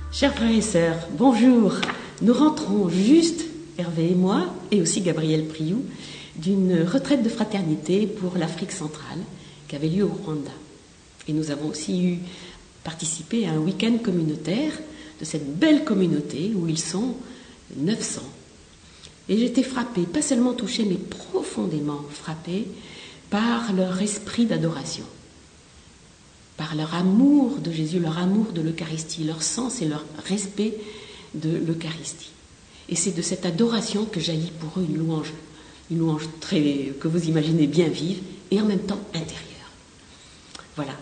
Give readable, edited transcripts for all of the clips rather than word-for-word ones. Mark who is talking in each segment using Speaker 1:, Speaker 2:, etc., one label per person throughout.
Speaker 1: Chers frères et sœurs, bonjour. Nous rentrons juste, Hervé et moi, et aussi Gabriel Priou, d'une retraite de fraternité pour l'Afrique centrale qui avait lieu au Rwanda. Et nous avons aussi participé à un week-end communautaire de cette belle communauté où ils sont 900. Et j'étais frappée, pas seulement touchée, mais profondément frappée par leur esprit d'adoration, par leur amour de Jésus, leur amour de l'Eucharistie, leur sens et leur respect de l'Eucharistie. Et c'est de cette adoration que jaillit pour eux une louange très, que vous imaginez bien vive et en même temps intérieure. Voilà.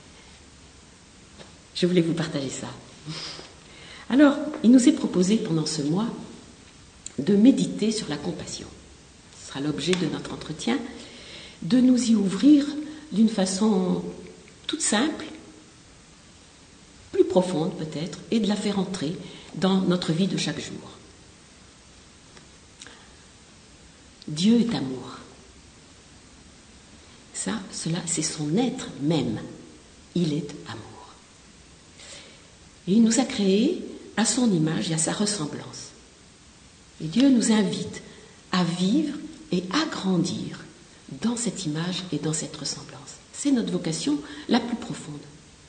Speaker 1: Je voulais vous partager ça. Alors, il nous est proposé pendant ce mois de méditer sur la compassion. Ce sera l'objet de notre entretien, de nous y ouvrir d'une façon toute simple, plus profonde peut-être, et de la faire entrer dans notre vie de chaque jour. Dieu est amour. Cela, c'est son être même. Il est amour. Et il nous a créés à son image et à sa ressemblance. Et Dieu nous invite à vivre et à grandir dans cette image et dans cette ressemblance. C'est notre vocation la plus profonde.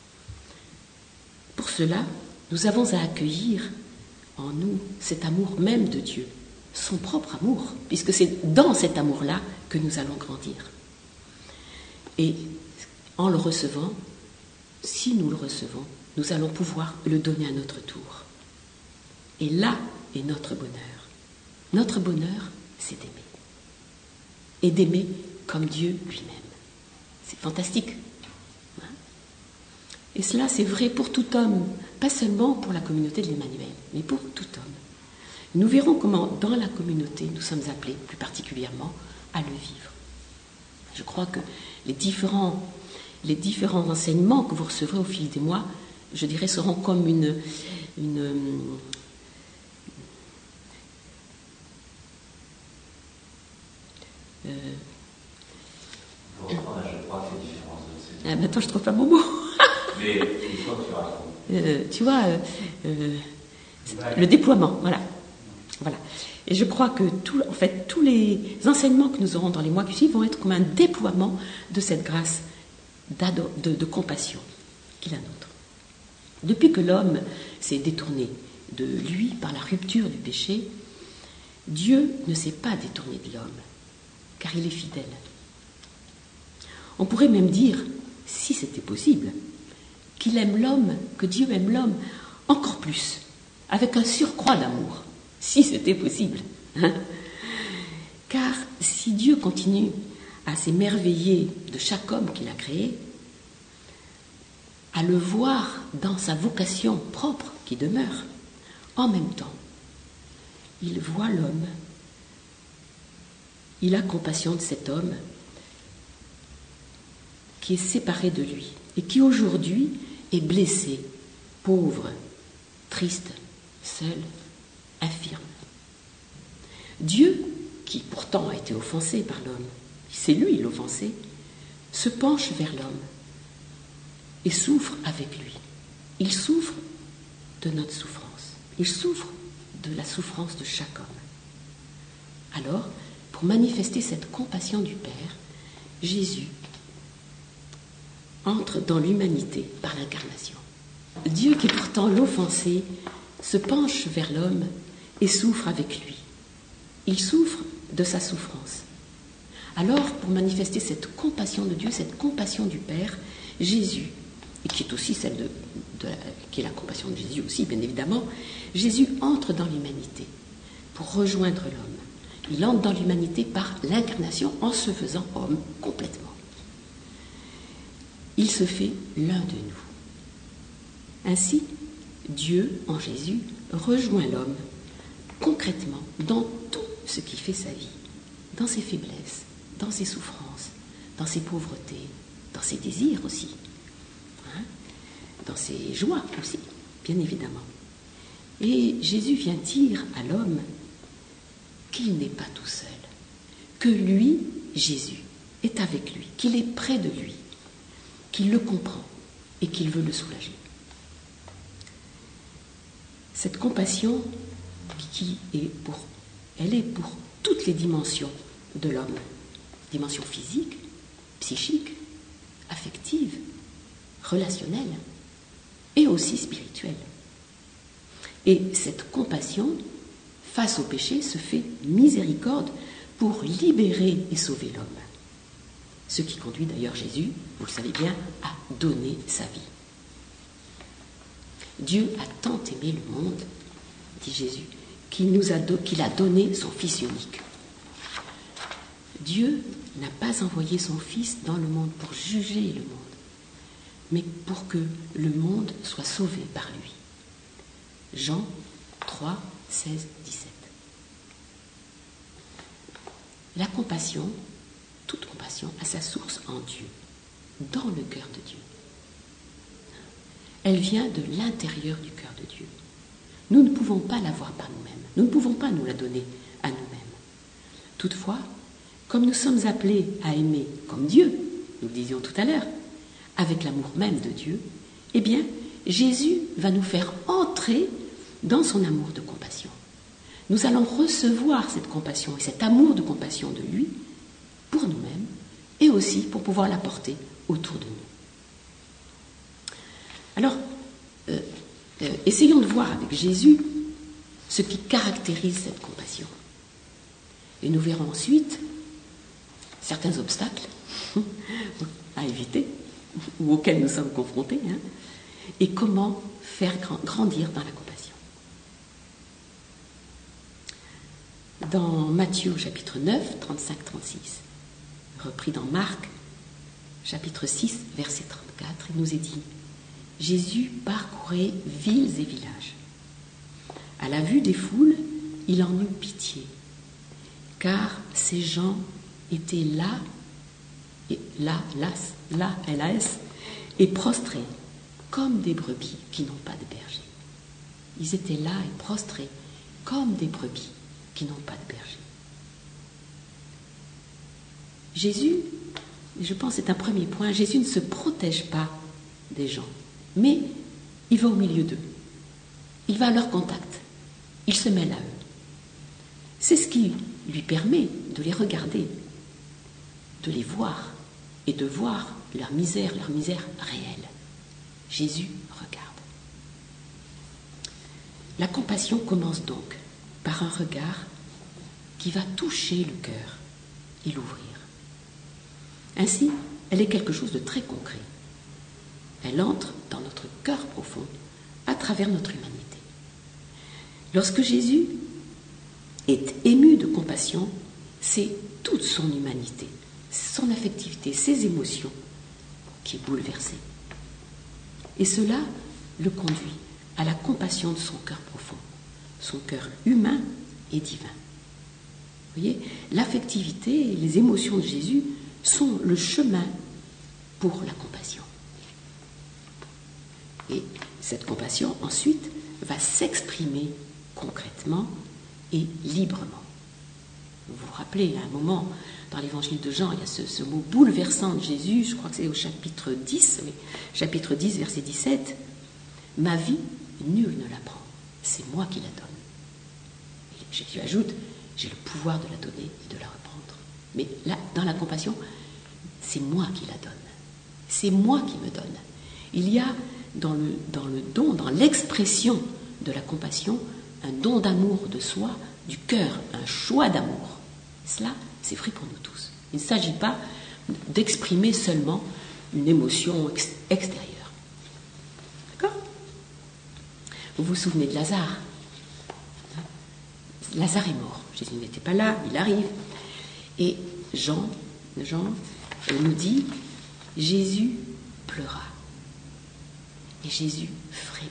Speaker 1: Pour cela, nous avons à accueillir en nous cet amour même de Dieu, son propre amour, puisque c'est dans cet amour-là que nous allons grandir. Et en le recevant, si nous le recevons, nous allons pouvoir le donner à notre tour. Et là est notre bonheur. Notre bonheur, c'est d'aimer. Et d'aimer comme Dieu lui-même. C'est fantastique. Et cela, c'est vrai pour tout homme, pas seulement pour la communauté de l'Emmanuel, mais pour tout homme. Nous verrons comment, dans la communauté, nous sommes appelés, plus particulièrement, à le vivre. Je crois que les différents enseignements que vous recevrez au fil des mois, je dirais, seront comme attends, je ne trouve pas mon mot.
Speaker 2: Mais une fois que
Speaker 1: tu vois, le déploiement, voilà. Et je crois que tous les enseignements que nous aurons dans les mois qui suivent vont être comme un déploiement de cette grâce de compassion qui est la nôtre. Depuis que l'homme s'est détourné de lui par la rupture du péché, Dieu ne s'est pas détourné de l'homme, car il est fidèle. On pourrait même dire, si c'était possible, qu'il aime l'homme, que Dieu aime l'homme encore plus, avec un surcroît d'amour, si c'était possible. Car si Dieu continue à s'émerveiller de chaque homme qu'il a créé, à le voir dans sa vocation propre qui demeure, en même temps, il voit l'homme, il a compassion de cet homme qui est séparé de lui et qui aujourd'hui est blessé, pauvre, triste, seul, infirme. Dieu, qui pourtant a été offensé par l'homme, c'est lui l'offensé, se penche vers l'homme et souffre avec lui. Il souffre de notre souffrance. Il souffre de la souffrance de chaque homme. Alors, pour manifester cette compassion du Père, Jésus entre dans l'humanité par l'incarnation. Dieu, qui est pourtant l'offensé, se penche vers l'homme et souffre avec lui. Il souffre de sa souffrance. Alors, pour manifester cette compassion de Dieu, cette compassion du Père, Jésus, et qui est aussi celle qui est la compassion de Jésus aussi, bien évidemment, Jésus entre dans l'humanité pour rejoindre l'homme. Il entre dans l'humanité par l'incarnation en se faisant homme complètement. Il se fait l'un de nous. Ainsi, Dieu, en Jésus, rejoint l'homme concrètement dans tout ce qui fait sa vie, dans ses faiblesses, dans ses souffrances, dans ses pauvretés, dans ses désirs aussi, dans ses joies aussi, bien évidemment. Et Jésus vient dire à l'homme qu'il n'est pas tout seul, que lui, Jésus, est avec lui, qu'il est près de lui, qu'il le comprend et qu'il veut le soulager. Cette compassion elle est pour toutes les dimensions de l'homme, dimension physique, psychique, affective, relationnelle et aussi spirituelle. Et cette compassion face au péché se fait miséricorde pour libérer et sauver l'homme. Ce qui conduit d'ailleurs Jésus, vous le savez bien, à donner sa vie. Dieu a tant aimé le monde, dit Jésus, qu'il a donné son Fils unique. Dieu n'a pas envoyé son Fils dans le monde pour juger le monde, mais pour que le monde soit sauvé par lui. Jean 3, 16, 17. La compassion, toute compassion, a sa source en Dieu, dans le cœur de Dieu. Elle vient de l'intérieur du cœur de Dieu. Nous ne pouvons pas l'avoir par nous-mêmes. Nous ne pouvons pas nous la donner à nous-mêmes. Toutefois, comme nous sommes appelés à aimer comme Dieu, nous le disions tout à l'heure, avec l'amour même de Dieu, eh bien, Jésus va nous faire entrer dans son amour de compassion. Nous allons recevoir cette compassion et cet amour de compassion de lui pour nous-mêmes et aussi pour pouvoir la porter autour de nous. Alors, essayons de voir avec Jésus ce qui caractérise cette compassion. Et nous verrons ensuite certains obstacles à éviter ou auxquels nous sommes confrontés, et comment faire grandir dans la compassion. Dans Matthieu chapitre 9, 35-36, repris dans Marc chapitre 6, verset 34, il nous est dit: Jésus parcourait villes et villages. À la vue des foules, il en eut pitié, car ces gens étaient là, et prostrés, comme des brebis qui n'ont pas de berger. Ils étaient là et prostrés, comme des brebis qui n'ont pas de berger. Jésus, je pense c'est un premier point, Jésus ne se protège pas des gens, mais il va au milieu d'eux. Il va à leur contact. Il se mêle à eux. C'est ce qui lui permet de les regarder, de les voir et de voir leur misère réelle. Jésus regarde. La compassion commence donc par un regard qui va toucher le cœur et l'ouvrir. Ainsi, elle est quelque chose de très concret. Elle entre dans notre cœur profond à travers notre humanité. Lorsque Jésus est ému de compassion, c'est toute son humanité, son affectivité, ses émotions qui est bouleversée. Et cela le conduit à la compassion de son cœur profond, son cœur humain et divin. Vous voyez, l'affectivité et les émotions de Jésus sont le chemin pour la compassion. Et cette compassion, ensuite, va s'exprimer concrètement et librement. Vous vous rappelez, à un moment, dans l'évangile de Jean, il y a ce mot bouleversant de Jésus, je crois que c'est au chapitre 10, verset 17. « Ma vie, nul ne la prend, c'est moi qui la donne. » Et Jésus ajoute, « J'ai le pouvoir de la donner et de la reprendre. » Mais là, dans la compassion, c'est moi qui la donne. C'est moi qui me donne. Il y a dans le don, dans l'expression de la compassion, un don d'amour de soi, du cœur, un choix d'amour. Cela, c'est vrai pour nous tous. Il ne s'agit pas d'exprimer seulement une émotion extérieure. D'accord ? Vous vous souvenez de Lazare ? Lazare est mort. Jésus n'était pas là, il arrive. Et Jean nous dit, Jésus pleura. Et Jésus frémit.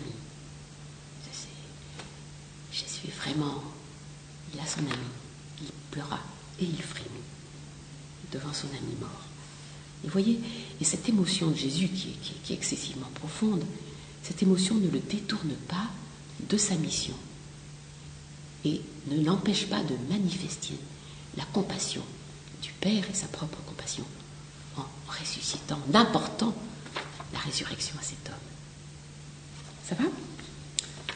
Speaker 1: Jésus est vraiment, il a son ami, il pleura et il frémit devant son ami mort. Et voyez, et cette émotion de Jésus qui est excessivement profonde, cette émotion ne le détourne pas de sa mission et ne l'empêche pas de manifester la compassion du Père et sa propre compassion en ressuscitant, en apportant la résurrection à cet homme. Ça va ?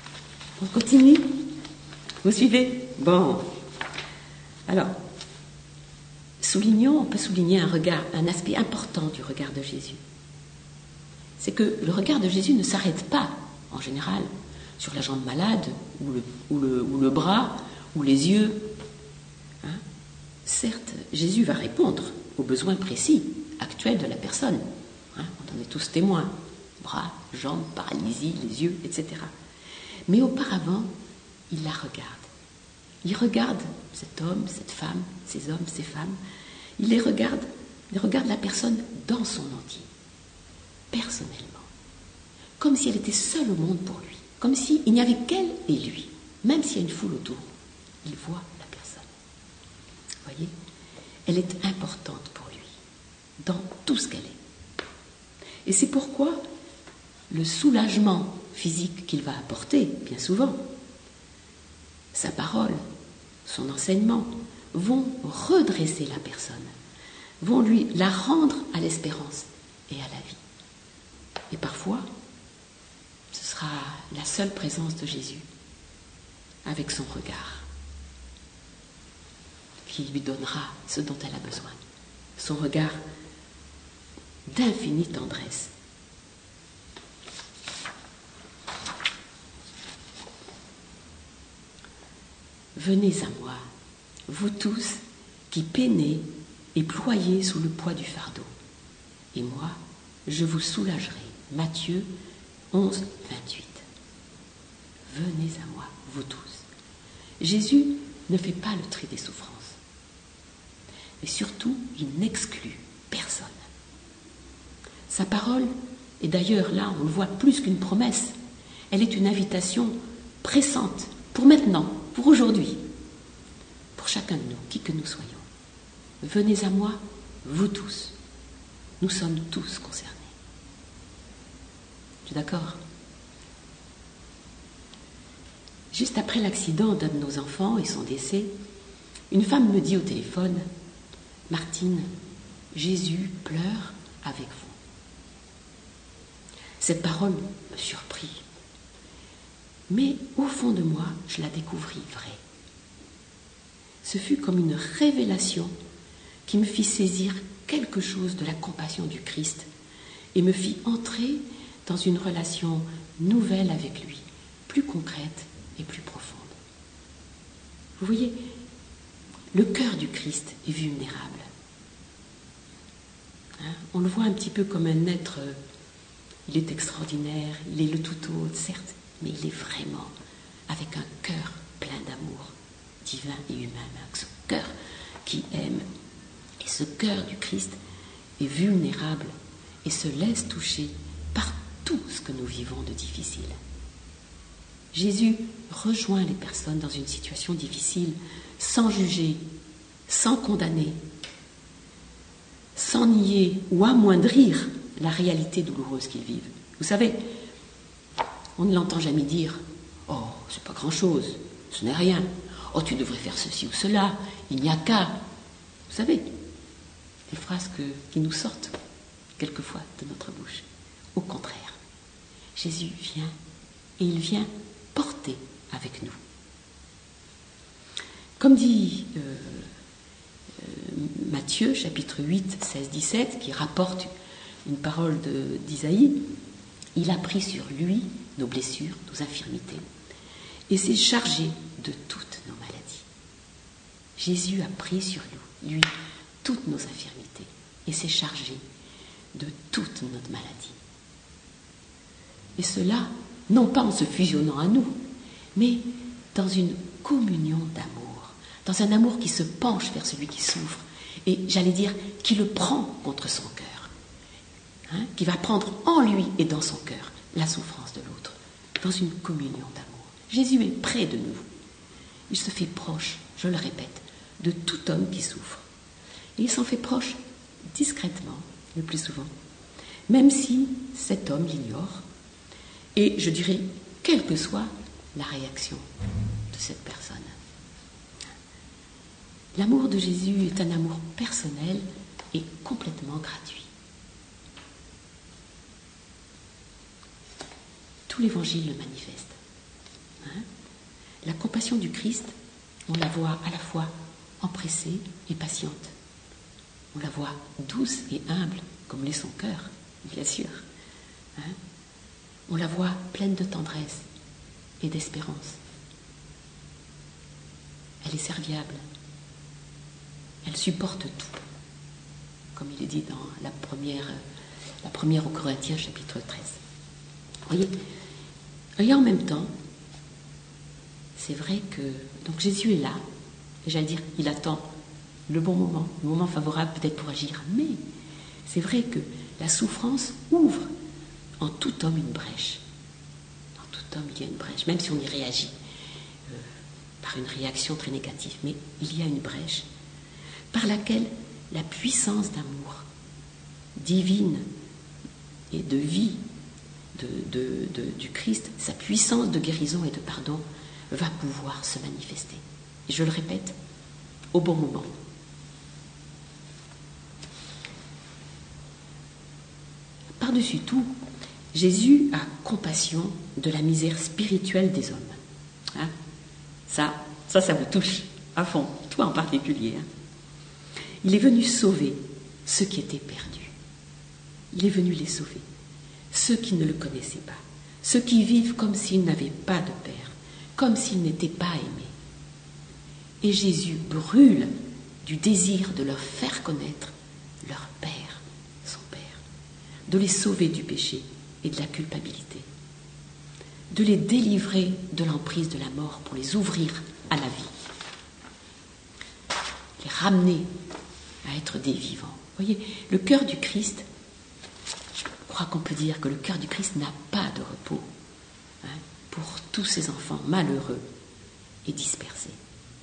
Speaker 1: On continue? Vous suivez? Bon. Alors, on peut souligner un aspect important du regard de Jésus. C'est que le regard de Jésus ne s'arrête pas, en général, sur la jambe malade, ou le bras, ou les yeux. Hein? Certes, Jésus va répondre aux besoins précis, actuels de la personne. Hein? On en est tous témoins. Bras, jambes, paralysie, les yeux, etc. Mais auparavant, il la regarde. Il regarde cet homme, cette femme, ces hommes, ces femmes. Il regarde la personne dans son entier, personnellement. Comme si elle était seule au monde pour lui. Comme s'il n'y avait qu'elle et lui. Même s'il y a une foule autour, il voit la personne. Vous voyez? Elle est importante pour lui, dans tout ce qu'elle est. Et c'est pourquoi le soulagement physique qu'il va apporter, bien souvent, sa parole, son enseignement, vont redresser la personne, vont lui la rendre à l'espérance et à la vie. Et parfois, ce sera la seule présence de Jésus, avec son regard, qui lui donnera ce dont elle a besoin. Son regard d'infinie tendresse. Venez à moi, vous tous qui peinez et ployez sous le poids du fardeau, et moi, je vous soulagerai. Matthieu 11, 28. Venez à moi, vous tous. Jésus ne fait pas le tri des souffrances. Mais surtout, il n'exclut personne. Sa parole, et d'ailleurs là, on le voit plus qu'une promesse, elle est une invitation pressante pour maintenant, pour aujourd'hui, pour chacun de nous, qui que nous soyons. Venez à moi, vous tous. Nous sommes tous concernés. Tu es d'accord? Juste après l'accident d'un de nos enfants et son décès, une femme me dit au téléphone, « Martine, Jésus pleure avec vous. » Cette parole me surprit. Mais au fond de moi, je la découvris vraie. Ce fut comme une révélation qui me fit saisir quelque chose de la compassion du Christ et me fit entrer dans une relation nouvelle avec lui, plus concrète et plus profonde. Vous voyez, le cœur du Christ est vulnérable. Hein? On le voit un petit peu comme un être, il est extraordinaire, il est le tout autre, certes, mais il est vraiment avec un cœur plein d'amour, divin et humain, avec ce cœur qui aime. Et ce cœur du Christ est vulnérable et se laisse toucher par tout ce que nous vivons de difficile. Jésus rejoint les personnes dans une situation difficile sans juger, sans condamner, sans nier ou amoindrir la réalité douloureuse qu'ils vivent. Vous savez, on ne l'entend jamais dire « Oh, c'est pas grand-chose, ce n'est rien. Oh, tu devrais faire ceci ou cela, il n'y a qu'à. » Vous savez, des phrases qui nous sortent quelquefois de notre bouche. Au contraire, Jésus vient et il vient porter avec nous. Comme dit Matthieu, chapitre 8, 16, 17, qui rapporte une parole d'Isaïe, il a pris sur lui nos blessures, nos infirmités, et s'est chargé de toutes nos maladies. Jésus a pris sur lui toutes nos infirmités et s'est chargé de toute notre maladie. Et cela, non pas en se fusionnant à nous, mais dans une communion d'amour, dans un amour qui se penche vers celui qui souffre, et j'allais dire, qui le prend contre son cœur, hein, qui va prendre en lui et dans son cœur la souffrance de l'autre, dans une communion d'amour. Jésus est près de nous. Il se fait proche, je le répète, de tout homme qui souffre. Et il s'en fait proche discrètement, le plus souvent, même si cet homme l'ignore, et je dirais, quelle que soit la réaction de cette personne. L'amour de Jésus est un amour personnel et complètement gratuit. Tout l'Évangile le manifeste. Hein? La compassion du Christ, on la voit à la fois empressée et patiente. On la voit douce et humble, comme l'est son cœur, bien sûr. Hein? On la voit pleine de tendresse et d'espérance. Elle est serviable. Elle supporte tout, comme il est dit dans la première aux Corinthiens, chapitre 13. Vous voyez, et en même temps, c'est vrai que donc Jésus est là, et j'allais dire, il attend le moment favorable peut-être pour agir, mais c'est vrai que la souffrance ouvre en tout homme une brèche. En tout homme, il y a une brèche, même si on y réagit par une réaction très négative, mais il y a une brèche par laquelle la puissance d'amour divine et de vie du Christ, sa puissance de guérison et de pardon, va pouvoir se manifester. Et je le répète, au bon moment. Par-dessus tout, Jésus a compassion de la misère spirituelle des hommes. Hein? Ça vous touche à fond, toi en particulier. Hein? Il est venu sauver ceux qui étaient perdus. Il est venu les sauver. Ceux qui ne le connaissaient pas. Ceux qui vivent comme s'ils n'avaient pas de Père, comme s'ils n'étaient pas aimés. Et Jésus brûle du désir de leur faire connaître leur Père, son Père, de les sauver du péché et de la culpabilité, de les délivrer de l'emprise de la mort pour les ouvrir à la vie, les ramener à être des vivants. Vous voyez, le cœur du Christ, je crois qu'on peut dire que le cœur du Christ n'a pas de repos pour tous ces enfants malheureux et dispersés.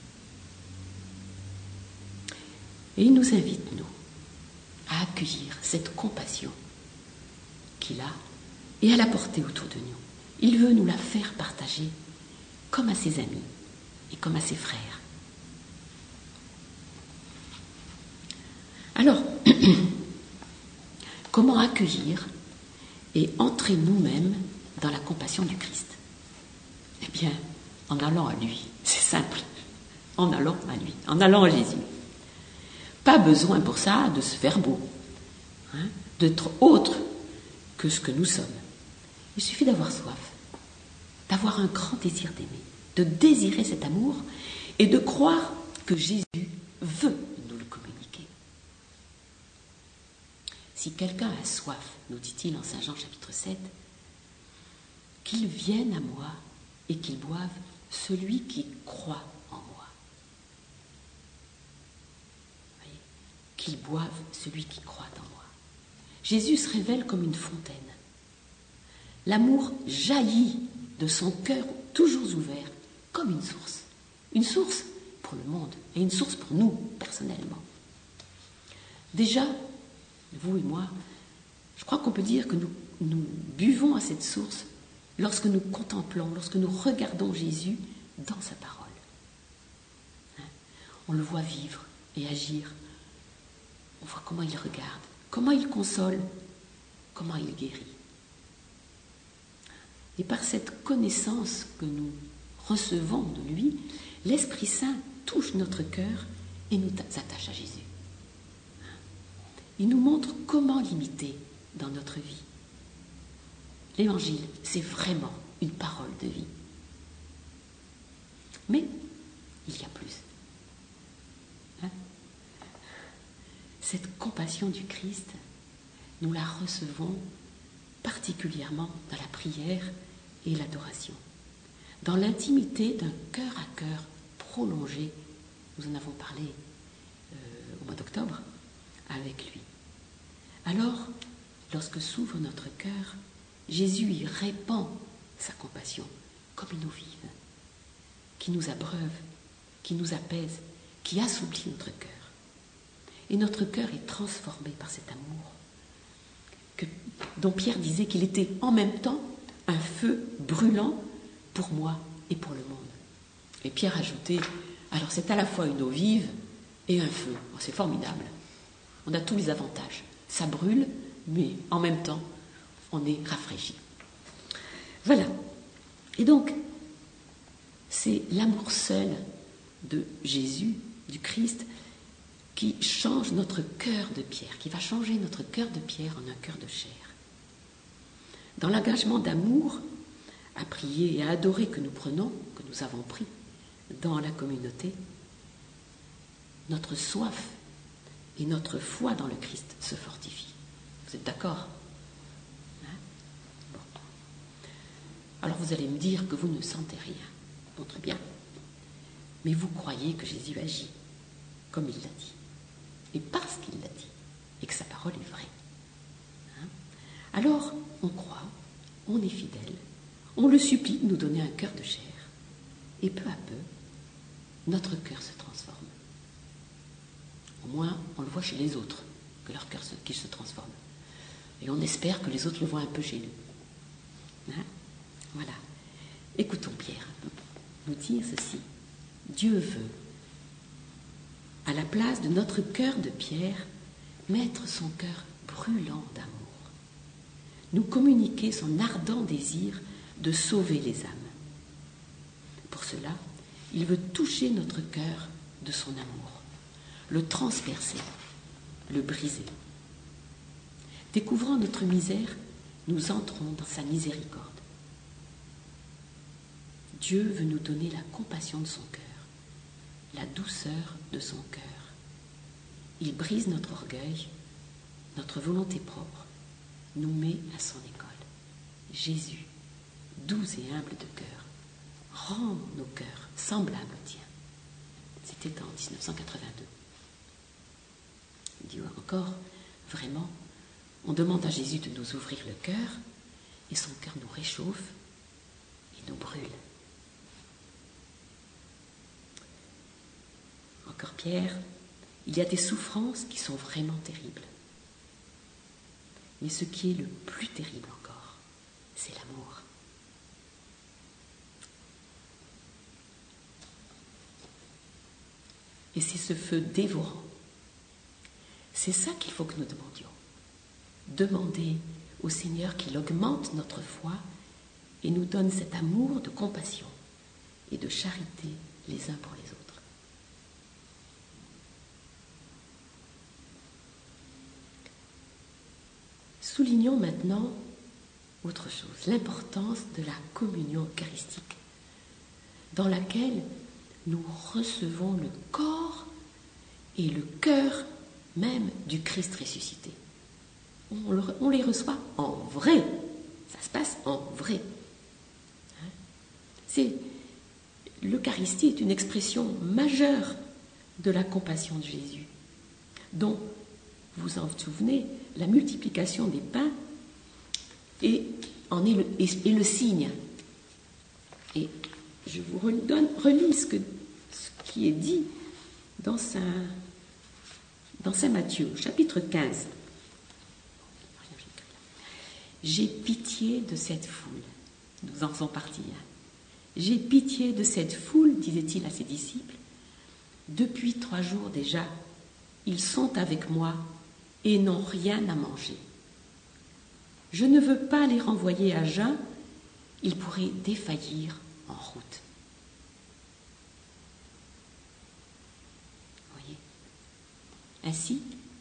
Speaker 1: Et il nous invite, nous, à accueillir cette compassion qu'il a et à la porter autour de nous. Il veut nous la faire partager comme à ses amis et comme à ses frères. Alors, comment accueillir et entrer nous-mêmes dans la compassion du Christ? Eh bien, en allant à lui. C'est simple. En allant à lui, en allant à Jésus. Pas besoin pour ça de se faire beau, d'être autre que ce que nous sommes. Il suffit d'avoir soif, d'avoir un grand désir d'aimer, de désirer cet amour et de croire que Jésus veut nous le communiquer. Si quelqu'un a soif, nous dit-il en Saint Jean chapitre 7, qu'il vienne à moi et qu'il boive celui qui croit en moi. Voyez, qu'il boive celui qui croit en moi. Jésus se révèle comme une fontaine. L'amour jaillit de son cœur toujours ouvert comme une source. Une source pour le monde et une source pour nous, personnellement. Déjà, vous et moi, je crois qu'on peut dire que nous buvons à cette source lorsque nous contemplons, lorsque nous regardons Jésus dans sa parole. On le voit vivre et agir. On voit comment il regarde, comment il console, comment il guérit. Et par cette connaissance que nous recevons de lui, l'Esprit Saint touche notre cœur et nous attache à Jésus. Il nous montre comment l'imiter dans notre vie. L'Évangile, c'est vraiment une parole de vie. Mais il y a plus. Cette compassion du Christ, nous la recevons particulièrement dans la prière et l'adoration, dans l'intimité d'un cœur à cœur prolongé. Nous en avons parlé au mois d'octobre avec lui. Alors, lorsque s'ouvre notre cœur, Jésus y répand sa compassion comme une eau vive, qui nous abreuve, qui nous apaise, qui assouplit notre cœur. Et notre cœur est transformé par cet amour dont Pierre disait qu'il était en même temps un feu brûlant pour moi et pour le monde. Et Pierre ajoutait, alors c'est à la fois une eau vive et un feu. Oh, c'est formidable. On a tous les avantages. Ça brûle, mais en même temps, on est rafraîchi. Voilà. Et donc, C'est l'amour seul de Jésus, du Christ, qui change notre cœur de pierre, qui va changer notre cœur de pierre en un cœur de chair. Dans l'engagement d'amour, à prier et à adorer que nous prenons, que nous avons pris dans la communauté, notre soif et notre foi dans le Christ se fortifient. Vous êtes d'accord ? Bon. Alors vous allez me dire que vous ne sentez rien. Bon, très bien. Mais vous croyez que Jésus agit comme il l'a dit. Et parce qu'il l'a dit. Et que sa parole est vraie. Alors, on croit, on est fidèle, on le supplie de nous donner un cœur de chair. Et peu à peu, notre cœur se transforme. Au moins, on le voit chez les autres, que leur cœur se transforme. Et on espère que les autres le voient un peu chez nous. Voilà. Écoutons Pierre nous dire ceci. Dieu veut, à la place de notre cœur de pierre, mettre son cœur brûlant d'amour. Nous communiquer son ardent désir de sauver les âmes. Pour cela, il veut toucher notre cœur de son amour, le transpercer, le briser. Découvrant notre misère, nous entrons dans sa miséricorde. Dieu veut nous donner la compassion de son cœur, la douceur de son cœur. Il brise notre orgueil, notre volonté propre, nous met à son école. Jésus, doux et humble de cœur, rend nos cœurs semblables aux tiens. C'était en 1982. Il dit encore, vraiment, on demande à Jésus de nous ouvrir le cœur et son cœur nous réchauffe et nous brûle. Encore Pierre, il y a des souffrances qui sont vraiment terribles. Mais ce qui est le plus terrible encore, c'est l'amour. Et c'est ce feu dévorant. C'est ça qu'il faut que nous demandions. Demander au Seigneur qu'il augmente notre foi et nous donne cet amour de compassion et de charité les uns pour les autres. Soulignons maintenant autre chose, l'importance de la communion eucharistique, dans laquelle nous recevons le corps et le cœur même du Christ ressuscité. On les reçoit en vrai, ça se passe en vrai. L'Eucharistie est une expression majeure de la compassion de Jésus, dont, vous en souvenez, la multiplication des pains est le signe. Et je vous relis ce qui est dit dans Saint Matthieu, chapitre 15. J'ai pitié de cette foule. Nous en faisons partie. J'ai pitié de cette foule, disait-il à ses disciples. Depuis 3 jours déjà, ils sont avec moi et n'ont rien à manger. Je ne veux pas les renvoyer à jeun, ils pourraient défaillir en route. Voyez ? Ainsi,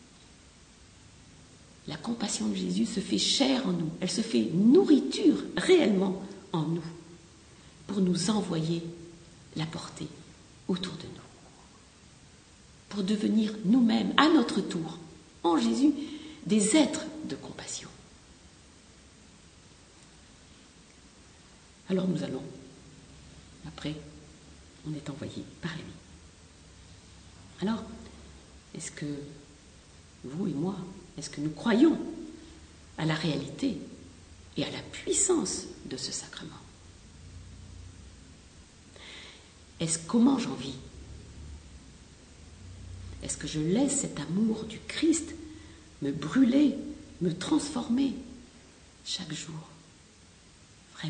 Speaker 1: la compassion de Jésus se fait chair en nous, elle se fait nourriture réellement en nous, pour nous envoyer la portée autour de nous, pour devenir nous-mêmes, à notre tour, en Jésus, des êtres de compassion. Alors nous allons, après, on est envoyé par lui. Alors, est-ce que vous et moi, est-ce que nous croyons à la réalité et à la puissance de ce sacrement ? Comment j'en vis ? Est-ce que je laisse cet amour du Christ me brûler, me transformer chaque jour ? Vraiment.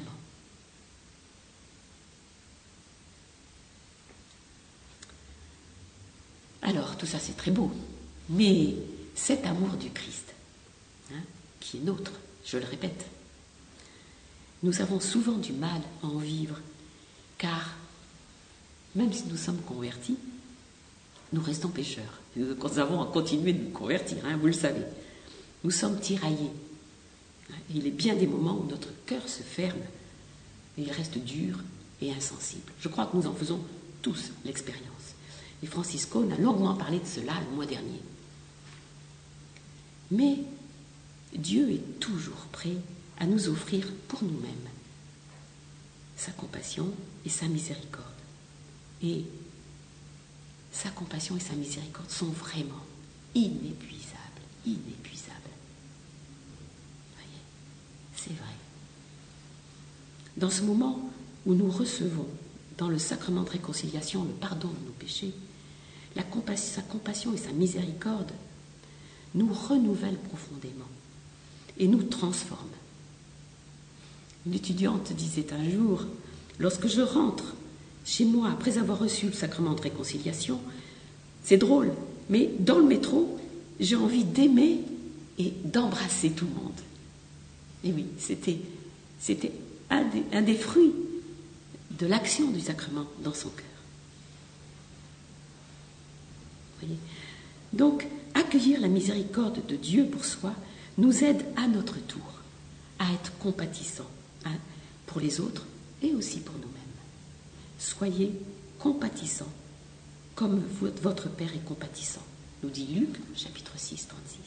Speaker 1: Alors, tout ça c'est très beau, mais cet amour du Christ, qui est nôtre, je le répète, nous avons souvent du mal à en vivre, car même si nous sommes convertis, nous restons pécheurs. Nous avons à continuer de nous convertir, hein, vous le savez. Nous sommes tiraillés. Il est bien des moments où notre cœur se ferme et il reste dur et insensible. Je crois que nous en faisons tous l'expérience. Et Francisco a longuement parlé de cela le mois dernier. Mais Dieu est toujours prêt à nous offrir pour nous-mêmes sa compassion et sa miséricorde. Et sa compassion et sa miséricorde sont vraiment inépuisables, inépuisables. Vous voyez, c'est vrai. Dans ce moment où nous recevons dans le sacrement de réconciliation le pardon de nos péchés, sa compassion et sa miséricorde nous renouvellent profondément et nous transforment. Une étudiante disait un jour, lorsque je rentre chez moi après avoir reçu le sacrement de réconciliation, c'est drôle, mais dans le métro, j'ai envie d'aimer et d'embrasser tout le monde. Et oui, c'était un des fruits de l'action du sacrement dans son cœur. Voyez ? Donc, accueillir la miséricorde de Dieu pour soi nous aide à notre tour à être compatissants pour les autres et aussi pour nous-mêmes. Soyez compatissants comme votre Père est compatissant, nous dit Luc, chapitre 6, 36.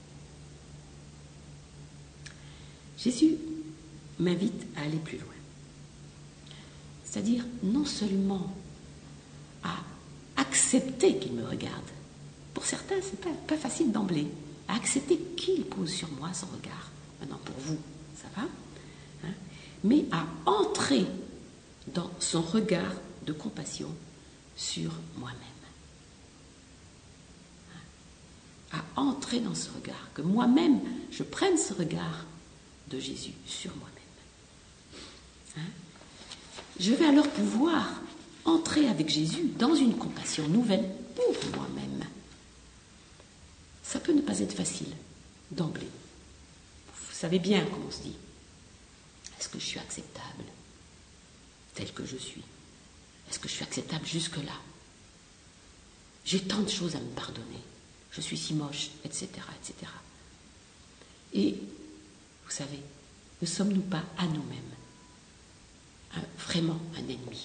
Speaker 1: Jésus m'invite à aller plus loin. C'est-à-dire non seulement à accepter qu'il me regarde. Pour certains, ce n'est pas facile d'emblée. À accepter qu'il pose sur moi son regard. Maintenant, pour vous, ça va, hein, mais à entrer dans son regard de compassion sur moi-même. À entrer dans ce regard, que moi-même, je prenne ce regard de Jésus sur moi-même. Hein? Je vais alors pouvoir entrer avec Jésus dans une compassion nouvelle pour moi-même. Ça peut ne pas être facile d'emblée. Vous savez bien comment on se dit. Est-ce que je suis acceptable tel que je suis? Est-ce que je suis acceptable jusque-là? J'ai tant de choses à me pardonner. Je suis si moche, etc., etc. Et, vous savez, ne sommes-nous pas à nous-mêmes vraiment un ennemi?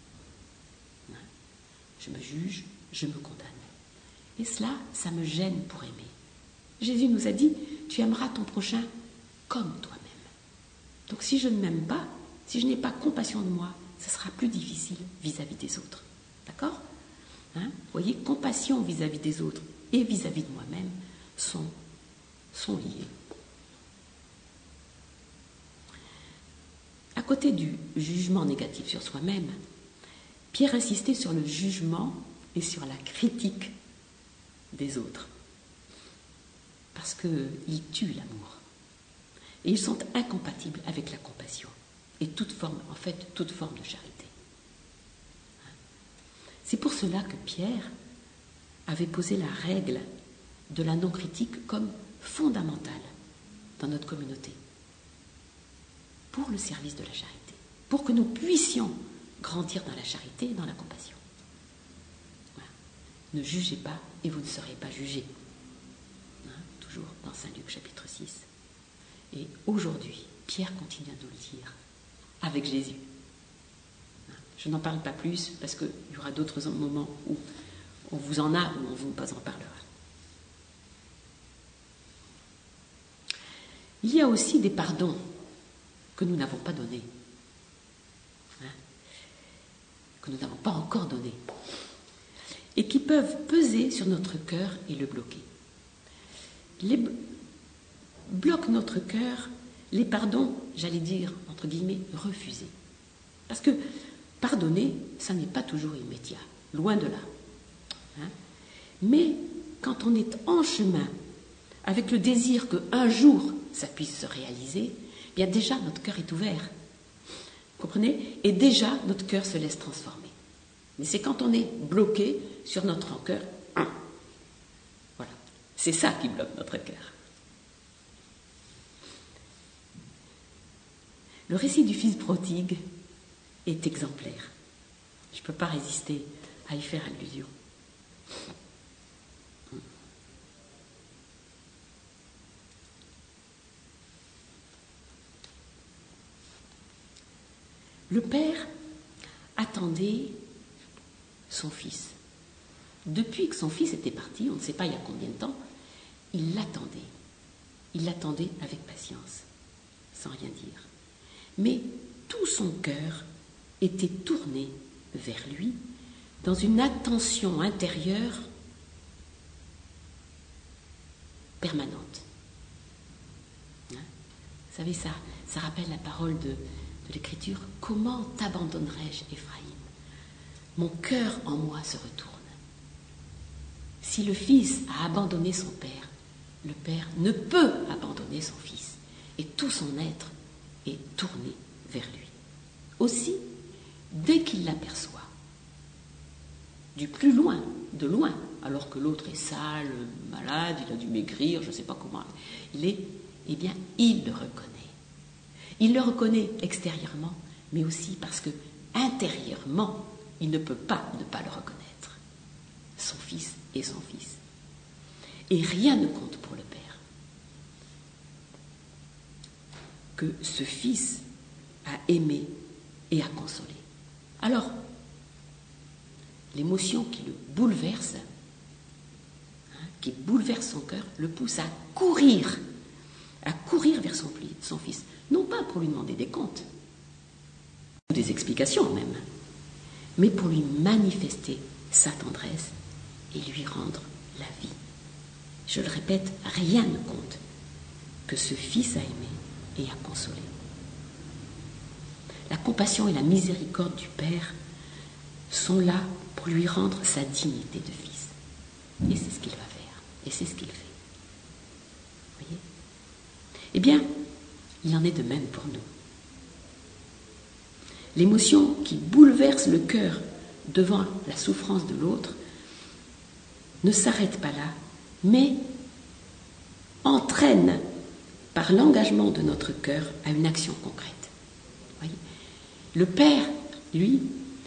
Speaker 1: Je me juge, je me condamne. Et cela, ça me gêne pour aimer. Jésus nous a dit, tu aimeras ton prochain comme toi-même. Donc si je ne m'aime pas, si je n'ai pas compassion de moi, ce sera plus difficile vis-à-vis des autres. D'accord ? Hein ? Vous voyez, compassion vis-à-vis des autres et vis-à-vis de moi-même sont liés. À côté du jugement négatif sur soi-même, Pierre insistait sur le jugement et sur la critique des autres. Parce qu'ils tuent l'amour. Et ils sont incompatibles avec la compassion. Et toute forme de charité. C'est pour cela que Pierre avait posé la règle de la non-critique comme fondamentale dans notre communauté. Pour le service de la charité. Pour que nous puissions grandir dans la charité et dans la compassion. Voilà. Ne jugez pas et vous ne serez pas jugés. Toujours dans Saint Luc chapitre 6. Et aujourd'hui, Pierre continue à nous le dire avec Jésus. Je n'en parle pas plus parce qu'il y aura d'autres moments où on vous en a, où on vous en parlera. Il y a aussi des pardons que nous n'avons pas donnés. Que nous n'avons pas encore donnés. Et qui peuvent peser sur notre cœur et le bloquer. Bloquent notre cœur les pardons, j'allais dire, entre guillemets, refusés. Parce que pardonner, ça n'est pas toujours immédiat, loin de là. Hein? Mais quand on est en chemin, avec le désir qu'un jour ça puisse se réaliser, bien déjà notre cœur est ouvert. Vous comprenez? Et déjà notre cœur se laisse transformer. Mais c'est quand on est bloqué sur notre rancœur, voilà, c'est ça qui bloque notre cœur. Le récit du fils prodigue est exemplaire. Je ne peux pas résister à y faire allusion. Le père attendait son fils. Depuis que son fils était parti, on ne sait pas il y a combien de temps, il l'attendait. Il l'attendait avec patience, sans rien dire. Mais tout son cœur était tourné vers lui dans une attention intérieure permanente. Hein? Vous savez, ça rappelle la parole de l'Écriture. Comment t'abandonnerai-je, Éphraïm? Mon cœur en moi se retourne. Si le fils a abandonné son père, le père ne peut abandonner son fils. Et tout son être est tourné vers lui. Aussi, dès qu'il l'aperçoit, du plus loin, de loin, alors que l'autre est sale, malade, il a dû maigrir, je ne sais pas comment il est, eh bien, il le reconnaît. Il le reconnaît extérieurement, mais aussi parce que intérieurement, il ne peut pas ne pas le reconnaître. Son fils est son fils. Et rien ne compte pour le père que ce fils a aimé et a consolé. Alors, l'émotion qui le bouleverse, qui bouleverse son cœur, le pousse à courir vers son fils. Non pas pour lui demander des comptes, ou des explications même, mais pour lui manifester sa tendresse et lui rendre la vie. Je le répète, rien ne compte que ce fils a aimé et a consolé. La compassion et la miséricorde du Père sont là pour lui rendre sa dignité de fils. Et c'est ce qu'il va faire. Et c'est ce qu'il fait. Vous voyez ? Eh bien, il en est de même pour nous. L'émotion qui bouleverse le cœur devant la souffrance de l'autre ne s'arrête pas là, mais entraîne par l'engagement de notre cœur à une action concrète. Voyez ? Le Père, lui,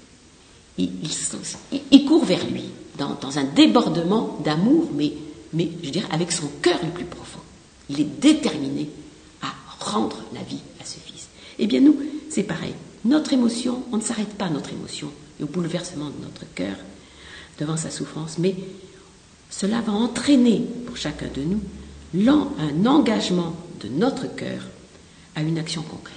Speaker 1: il court vers lui dans un débordement d'amour, mais je dirais avec son cœur le plus profond. Il est déterminé à rendre la vie à ce fils. Eh bien nous, c'est pareil. Notre émotion, on ne s'arrête pas à notre émotion et au bouleversement de notre cœur devant sa souffrance, mais cela va entraîner pour chacun de nous un engagement de notre cœur à une action concrète.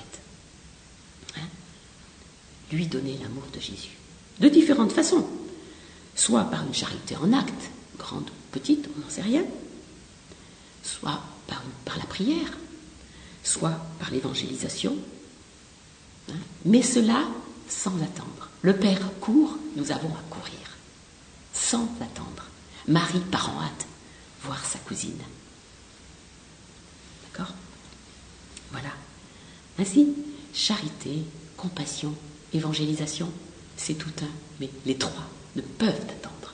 Speaker 1: Lui donner l'amour de Jésus. De différentes façons. Soit par une charité en acte, grande ou petite, on n'en sait rien. Soit par la prière. Soit par l'évangélisation. Mais cela sans attendre. Le Père court, nous avons à courir. Sans attendre. Marie part en hâte voir sa cousine. D'accord ? Voilà. Ainsi, charité, compassion, évangélisation, c'est tout un, mais les trois ne peuvent attendre.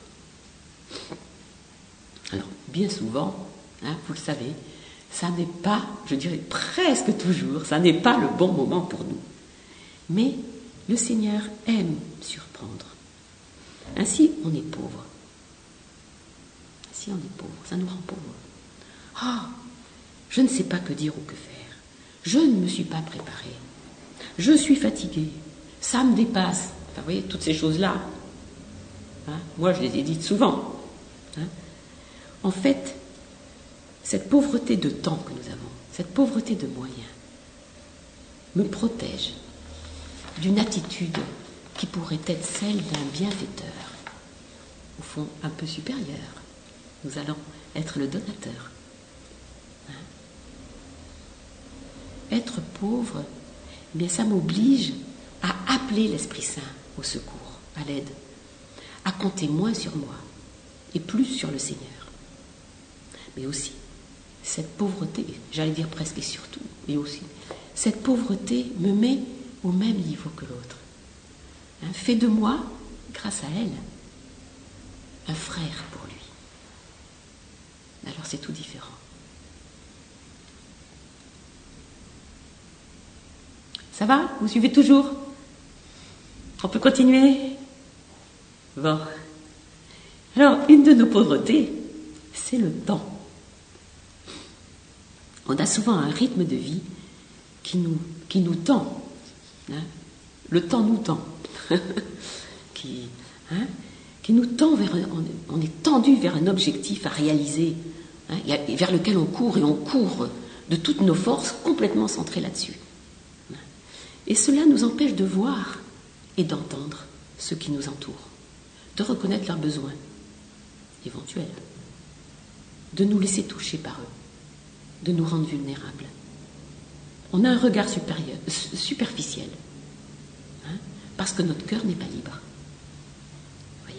Speaker 1: Alors, bien souvent, vous le savez, ça n'est pas, je dirais presque toujours, ça n'est pas le bon moment pour nous. Mais le Seigneur aime surprendre. Ainsi, on est pauvre. Ainsi, on est pauvre, ça nous rend pauvres. Ah, je ne sais pas que dire ou que faire. Je ne me suis pas préparée. Je suis fatiguée. Ça me dépasse. Enfin, vous voyez, toutes ces choses-là. Moi, je les ai dites souvent. En fait, cette pauvreté de temps que nous avons, cette pauvreté de moyens, me protège d'une attitude qui pourrait être celle d'un bienfaiteur, au fond un peu supérieur. Nous allons être le donateur. Être pauvre, eh bien, ça m'oblige à appeler l'Esprit Saint au secours, à l'aide, à compter moins sur moi et plus sur le Seigneur. Mais aussi, cette pauvreté, j'allais dire presque et surtout, et aussi, cette pauvreté me met au même niveau que l'autre. Fait de moi, grâce à elle, un frère pour lui. Alors c'est tout différent. Ça va ? Vous suivez toujours ? On peut continuer ? Bon. Alors, une de nos pauvretés, c'est le temps. On a souvent un rythme de vie qui nous tend. Hein. Le temps nous tend. qui nous tend on est tendu vers un objectif à réaliser, hein, vers lequel on court, et on court de toutes nos forces, complètement centrées là-dessus. Et cela nous empêche de voir et d'entendre ceux qui nous entourent, de reconnaître leurs besoins éventuels, de nous laisser toucher par eux, de nous rendre vulnérables. On a un regard superficiel, hein, parce que notre cœur n'est pas libre. Voyez ?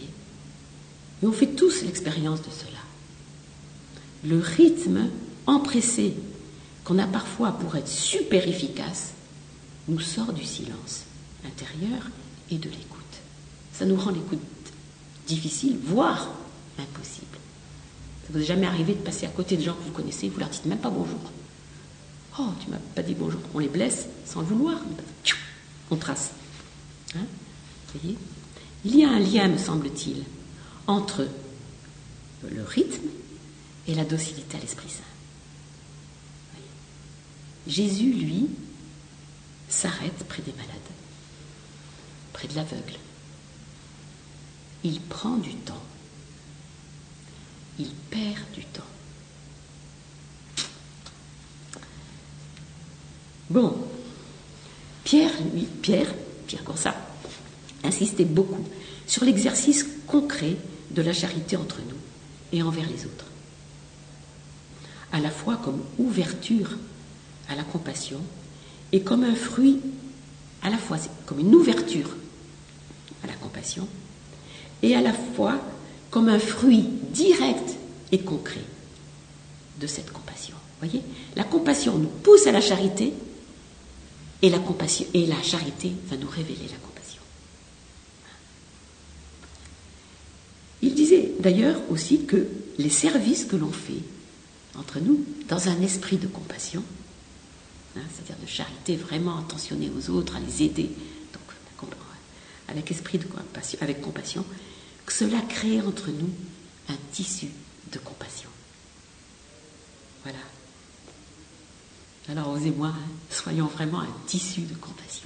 Speaker 1: Et on fait tous l'expérience de cela. Le rythme empressé qu'on a parfois pour être super efficace nous sort du silence intérieur et de l'écoute. Ça nous rend l'écoute difficile, voire impossible. Ça vous est jamais arrivé de passer à côté de gens que vous connaissez, vous leur dites même pas bonjour. Oh, tu m'as pas dit bonjour. On les blesse sans le vouloir. On trace. Hein ? Vous voyez ? Il y a un lien, me semble-t-il, entre le rythme et la docilité à l'Esprit Saint. Jésus, lui, s'arrête près des malades, près de l'aveugle. Il prend du temps. Il perd du temps. Bon, Pierre Gonçalves, insistait beaucoup sur l'exercice concret de la charité entre nous et envers les autres, à la fois comme ouverture à la compassion et comme un fruit, à la fois comme une ouverture à la compassion et à la fois comme un fruit direct et concret de cette compassion. Vous voyez, la compassion nous pousse à la charité et la charité va nous révéler la compassion. Il disait d'ailleurs aussi que les services que l'on fait entre nous, dans un esprit de compassion, hein, c'est-à-dire de charité vraiment attentionnée aux autres, à les aider, donc avec compassion, que cela crée entre nous un tissu de compassion. Voilà. Alors, vous et moi, soyons vraiment un tissu de compassion.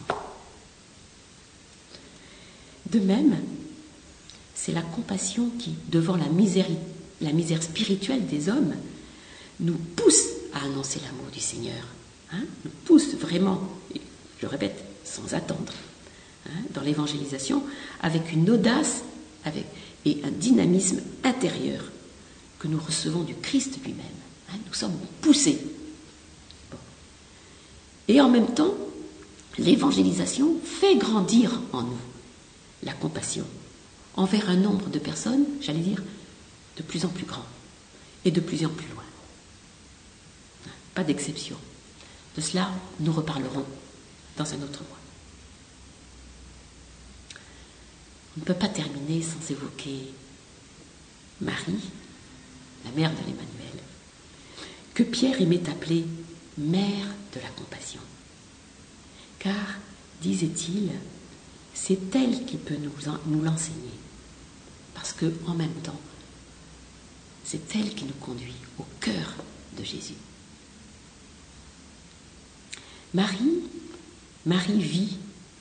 Speaker 1: De même, c'est la compassion qui, devant la misère spirituelle des hommes, nous pousse à annoncer l'amour du Seigneur. Hein, nous pousse vraiment, je répète, sans attendre, hein, dans l'évangélisation, avec une audace et un dynamisme intérieur que nous recevons du Christ lui-même. Hein, nous sommes poussés. Bon. Et en même temps, l'évangélisation fait grandir en nous la compassion envers un nombre de personnes, j'allais dire, de plus en plus grand et de plus en plus loin. Pas d'exception. De cela, nous reparlerons dans un autre mois. On ne peut pas terminer sans évoquer Marie, la mère de l'Emmanuel, que Pierre aimait appeler mère de la compassion. Car, disait-il, c'est elle qui peut nous l'enseigner. Parce que, en même temps, c'est elle qui nous conduit au cœur de Jésus. Marie vit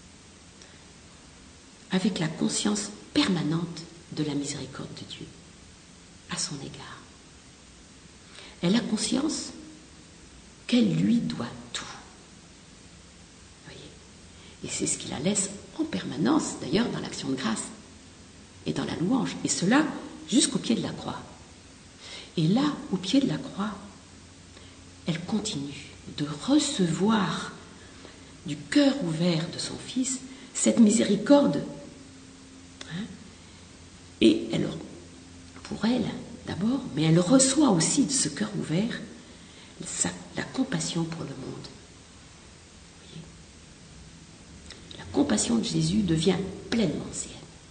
Speaker 1: avec la conscience permanente de la miséricorde de Dieu à son égard. Elle a conscience qu'elle lui doit tout. Voyez. Et c'est ce qui la laisse en permanence, d'ailleurs, dans l'action de grâce et dans la louange, et cela jusqu'au pied de la croix. Et là, au pied de la croix, elle continue de recevoir du cœur ouvert de son Fils cette miséricorde. Hein, et elle, pour elle d'abord, mais elle reçoit aussi de ce cœur ouvert la compassion pour le monde. Vous voyez ? La compassion de Jésus devient pleinement sienne.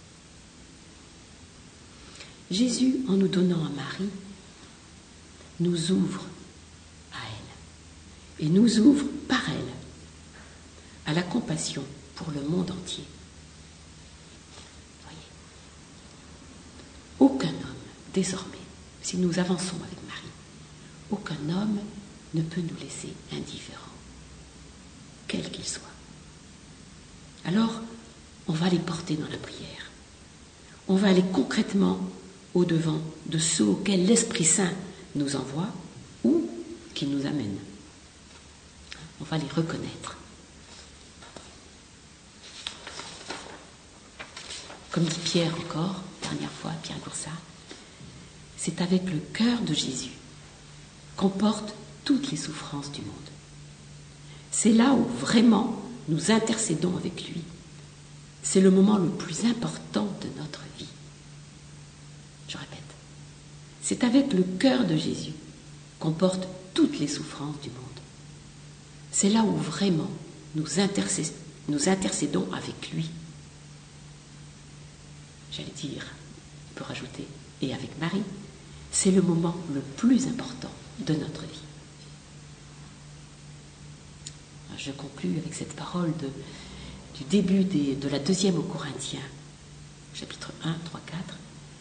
Speaker 1: Jésus, en nous donnant à Marie, nous ouvre à elle et nous ouvre par elle à la compassion pour le monde entier. Voyez. désormais, si nous avançons avec Marie, aucun homme ne peut nous laisser indifférents, quel qu'il soit. Alors, on va les porter dans la prière. On va aller concrètement au-devant de ceux auxquels l'Esprit Saint nous envoie ou qui nous amène. On va les reconnaître. Comme dit Pierre encore, dernière fois, Pierre Goursat, c'est avec le cœur de Jésus qu'on porte toutes les souffrances du monde. C'est là où vraiment nous intercédons avec lui. C'est le moment le plus important de notre vie. Je répète, c'est avec le cœur de Jésus qu'on porte toutes les souffrances du monde. C'est là où vraiment nous intercédons avec lui. J'allais dire, on peut rajouter, et avec Marie, c'est le moment le plus important de notre vie. Je conclus avec cette parole du début de la 2e aux Corinthiens, chapitre 1, 3, 4.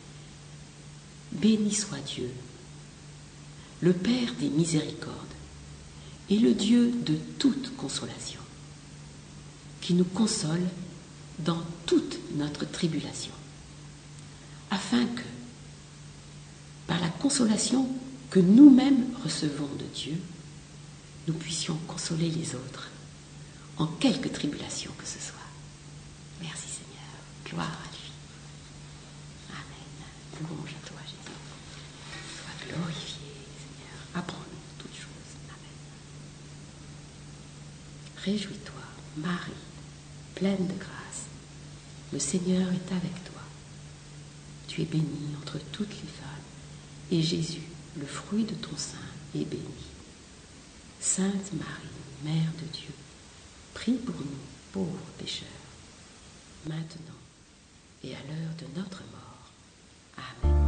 Speaker 1: Béni soit Dieu, le Père des miséricordes et le Dieu de toute consolation, qui nous console dans toute notre tribulation, afin que, par la consolation que nous-mêmes recevons de Dieu, nous puissions consoler les autres en quelque tribulation que ce soit. Merci Seigneur, gloire à lui. Amen. Louange à toi Jésus. Sois glorifié Seigneur. Apprends-nous toutes choses. Amen. Réjouis-toi, Marie, pleine de grâce. Le Seigneur est avec toi. Tu es bénie entre toutes les femmes, et Jésus, le fruit de ton sein, est béni. Sainte Marie, Mère de Dieu, prie pour nous, pauvres pécheurs, maintenant et à l'heure de notre mort. Amen.